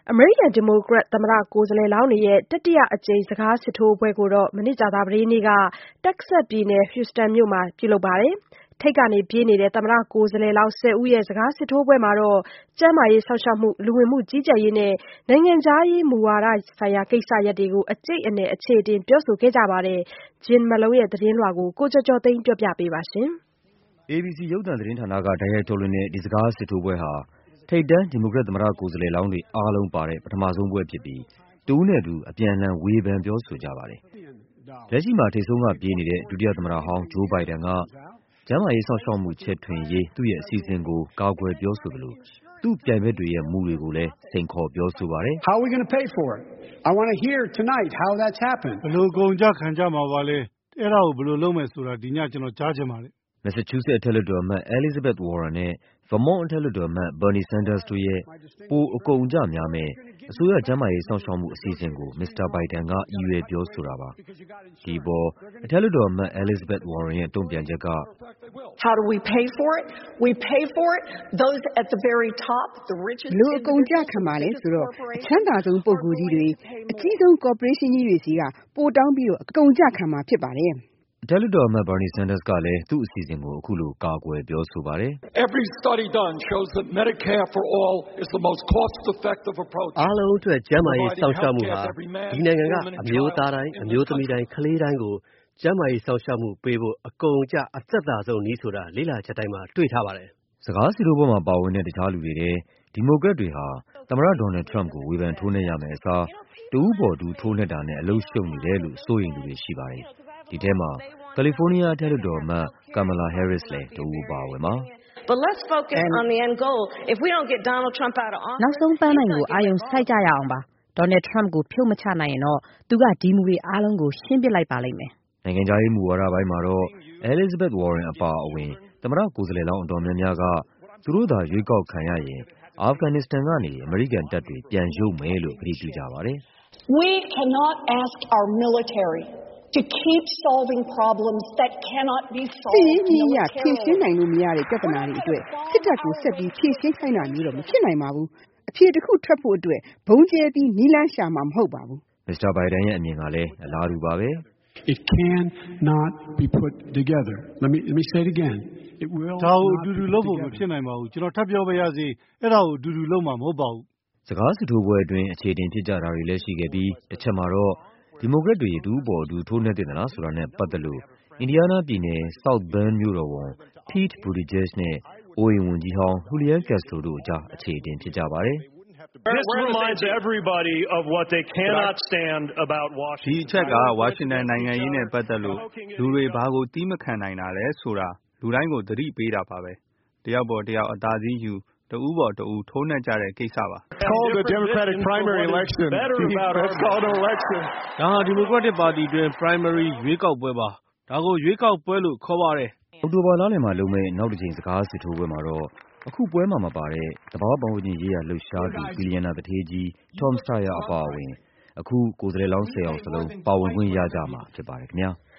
အမေရိကန်ဒီမိုကရက်သမ္မတကိုယ်စားလှယ်လောင်းတွေရဲ့တတိယအကြိမ်စကားစစ်ထိုးပွဲကိုမနေ့ကြာသပတေးနေ့ကတက်ဆက်ပြည်နယ် Houston မြို့မှာပြုလုပ်ပါတယ်။ထိပ်ကနေပြေးနေတဲ့သမ္မတကိုယ်စားလှယ်လောင်း10ဦးရဲ့စကားစစ်ထိုးပွဲမှာကျန်းမာရေးစောင့်ရှောက်မှုလူဝင်မှုကြီးကြပ်ရေးနဲ့နိုင်ငံခြားရေးမူဝါဒဆိုင်ရာကိစ္စရပ်တွေကိုအကျိတ်အနယ်အခြေအတင်ပြောဆိုခဲ့ကြပါတယ်။ Jim Malone ရဲ့သတင်းလွှာကိုကိုကျော်ကျော်သိန်းပြောပြပေးပါမယ်။ ABC ရုပ်သံသတင်းဌာနကတိုက်ရိုက်ထုတ်လွှင့်တဲ့ဒီစကားစစ်ထိုးပွဲဟာထိပ်တန်းဒီမိုကရက်သမ္မတကိုယ်စားလှယ်လောင်းတွေအားလုံးပါတဲ့ပထမဆုံးပွဲဖြစ်ပြီးတဦးနဲ့တူအပြန်အလှန်ဝေဖန်ပြောဆိုကြပါတယ်။လက်ရှိမှာထိပ်ဆုံးကပြေးနေတဲ့ဒုတိယသမ္မတဟောင်း Joe Biden ကကျန်းမာရေးစောင့်ရှောက်မှုချဲ့ထွင်ရေးသူ့ရဲ့အစီအစဉ်ကိုကာကွယ်ပြောဆိုသလိုသူ့ပြိုင်ဘက်တွေရဲ့မူတွေကိုလည်းစိန်ခေါ်ပြောဆိုပါတယ်။ How are we going to pay for it? I want to hear tonight how that's happened. ဘယ်လိုကုန်ကြခံကြမှာပါလဲ။အဲ့ဒါကိုဘယ်လိုလုပ်မယ်ဆိုတာဒီညကျွန်တော်ကြားချင်ပါတယ်။ Massachusetts အထက်လွှတ်တော်အမတ် Elizabeth Warren နဲ့ Vermont အထက်လွှတ်တော်အမတ် Bernie Sanders တို့ရဲ့ပိုအကုန်အကျများမယ့်အစိုးရကျန်းမာရေးစောင့်ရှောက်မှုအစီအစဉ်ကို Mr. Biden ကရည်ရွယ်ပြောဆိုတာပါ။ဒီအပေါ်အထက်လွှတ်တော်အမတ် Elizabeth Warren ရဲ့တုန့်ပြန်ချက်က How do we pay for it? We pay for it those at the very top, the richest. လူအကုန်ကြခံပါလေဆိုတော့အချမ်းသာဆုံးပုဂ္ဂိုလ်ကြီးတွေအကြီးဆုံး corporation ကြီးတွေစီကပိုတောင်းပြီးတော့အကုန်ကြခံမှာဖြစ်ပါတယ်။အထက်လွှတ်တော်အမတ် Bernie Sanders ကလည်းသူ့အစီအစဉ်ကိုအခုလိုကာကွယ်ပြောဆိုပါတယ်။ Every study done shows that Medicare for all is the most cost-effective approach. အားလုံးအတွက်ကျန်းမာရေးစောင့်ရှောက်မှုဟာဒီနိုင်ငံကအမျိုးသားတိုင်းအမျိုးသမီးတိုင်းကလေးတိုင်းကိုကျန်းမာရေးစောင့်ရှောက်မှုပေးဖို့အကုန်အကျအသက်သာဆုံးနည်းဆိုတာလေ့လာချက်တိုင်းမှာတွေ့ထားပါတယ်။စကားစစ်ထိုးပွဲမှာပါဝင်တဲ့တခြားလူတွေထဲဒီမိုကရက်တွေဟာသမ္မတ Donald Trump ကိုဝေဖန်ထိုးနှက်ရမယ့်အစားတဦးပေါ်သူထိုးနှက်တာနဲ့အလုပ်ရှုပ်နေတယ်လို့စိုးရိမ်သူတွေရှိပါတယ်။ဒီထဲမှာကယ်လီဖိုးနီးယားအထက်လွှတ်တော်အမတ် Kamala Harris လည်းတဦးအပါအဝင်ပါ။ But let's focus on the end goal. If we don't get Donald Trump out of office. နောက်ဆုံးပန်းနိုင်ကိုအာရုံစိုက်ကြရအောင်ပါ။ Donald Trump ကိုဖြုတ်မချနိုင်ရင်တော့သူကဒီမူတွေအားလုံးကိုရှင်းပစ်လိုက်ပါလိမ့်မယ်။နိုင်ငံခြားရေးမူဝါဒပိုင်းမှာတော့ Elizabeth Warren အပါအဝင်သမ္မတကိုယ်စားလှယ်လောင်းအတော်များများကသူတို့သာရွေးကောက်ခံရရင်အာဖဂန်နစ္စတန်ကနေအမေရိကန်တပ်တွေပြန်ရုပ်မယ်လို့ကတိပြုကြပါတယ်။ We cannot ask our military to keep solving problems that cannot be solved. စစ်ရေးကြီးရဖြေရှင်းနိုင်လို့မရတဲ့ပြဿနာတွေအတွက်စစ်တပ်ကိုဆက်ပြီးဖြေရှင်းခိုင်းတာမျိုးတော့မဖြစ်နိုင်ပါဘူး။အဖြေတစ်ခုထွက်ဖို့အတွက်ဘုံကျဲပြီးနီးလန်းရှာမှာမဟုတ်ပါဘူး။ Mr. Biden ရဲ့အမြင်ကလည်းအလားတူပါပဲ။ It cannot be put together. Let me say it again. It will ဒါကိုအတူတူလုပ်ဖို့မဖြစ်နိုင်ပါဘူးကျွန်တော်ထပ်ပြောပါရစေအဲ့ဒါကိုအတူတူလုပ်မှာမဟုတ်ပါဘူးစကားစစ်ထိုးပွဲအတွင်းအခြေအတင်ဖြစ်ကြတာတွေလည်းရှိခဲ့ပြီးတစ်ချက်မှာတော့ဒီမိုကရက်တွေတဦးပေါ်သူထိုးနှက်တင်သလားဆိုတာနဲ့ပတ်သက်လို့အင်ဒီယားနားပြည်နယ် South Bend မြို့တော်ဝန် Pete Buttigieg နဲ့အိုးအိမ်ဝန်ကြီးဟောင်း Julian Castro တို့အကြားအခြေအတင်ဖြစ်ကြပါတယ် This reminds everybody of what they cannot stand about Washington. ဒီအချက်ကဝါရှင်တန်နိုင်ငံရေးနဲ့ပတ်သက်လို့လူတွေဘာကိုတီးမခံနိုင်တာလဲဆိုတာလူတိုင်းကိုသတိပေးတာပါပဲတယောက်ပေါ်တယောက်အသာစီးယူတဦးပေါ်တဦးထိုးနှက်ကြတဲ့ကိစ္စပါ Call the Democratic primary election. Let's call it an election. ဒါဟာဒီမိုကရက်တစ်ပါတီတွင် primary ရွေးကောက်ပွဲပါဒါကိုရွေးကောက်ပွဲလို့ခေါ်ပါတယ်အောက်တိုဘာလလယ်မှာလုပ်မယ့်နောက်တစ်ချိန်စကားစစ်ထိုးပွဲမှာတော့အခုပွဲမှာမပါတဲ့သဘာဝပတ်ဝန်းကျင်ရေးရာလှုပ်ရှားသူဘီလီယံနာသူဌေးကြီး Tom Steyer အပါအဝင်အခုကိုယ်စားလှယ်လောင်း10ယောက်စလုံးပါဝင်ခွင့်ရကြမှာဖြစ်ပါတယ်ခင်ဗျာ